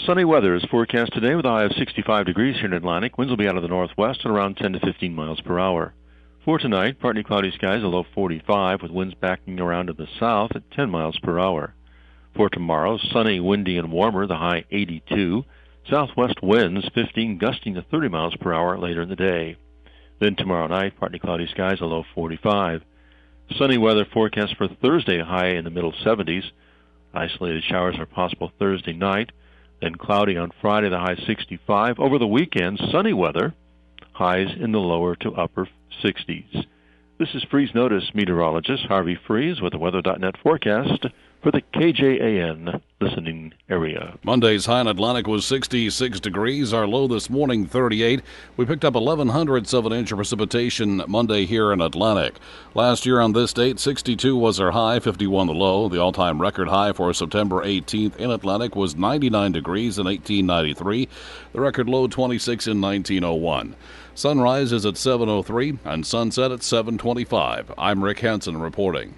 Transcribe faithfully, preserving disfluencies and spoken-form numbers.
Sunny weather is forecast today with a high of sixty-five degrees here in Atlantic. Winds will be out of the northwest at around ten to fifteen miles per hour. For tonight, partly cloudy skies, a low forty-five, with winds backing around to the south at ten miles per hour. For tomorrow, sunny, windy, and warmer, the high eighty-two. Southwest winds fifteen, gusting to thirty miles per hour later in the day. Then tomorrow night, partly cloudy skies, a low forty-five. Sunny weather forecast for Thursday, high in the middle seventies. Isolated showers are possible Thursday night. Then cloudy on Friday, the high sixty-five. Over the weekend, sunny weather, highs in the lower to upper sixties. This is Freeze Notice meteorologist Harvey Freeze with the weather dot net forecast for the K J A N listening area. Monday's high in Atlantic was sixty-six degrees. Our low this morning, thirty-eight. We picked up eleven hundredths of an inch of precipitation Monday here in Atlantic. Last year on this date, sixty-two was our high, fifty-one the low. The all-time record high for September eighteenth in Atlantic was ninety-nine degrees in eighteen ninety-three. The record low, twenty-six in nineteen oh one. Sunrise is at seven oh three and sunset at seven twenty-five. I'm Rick Hansen reporting.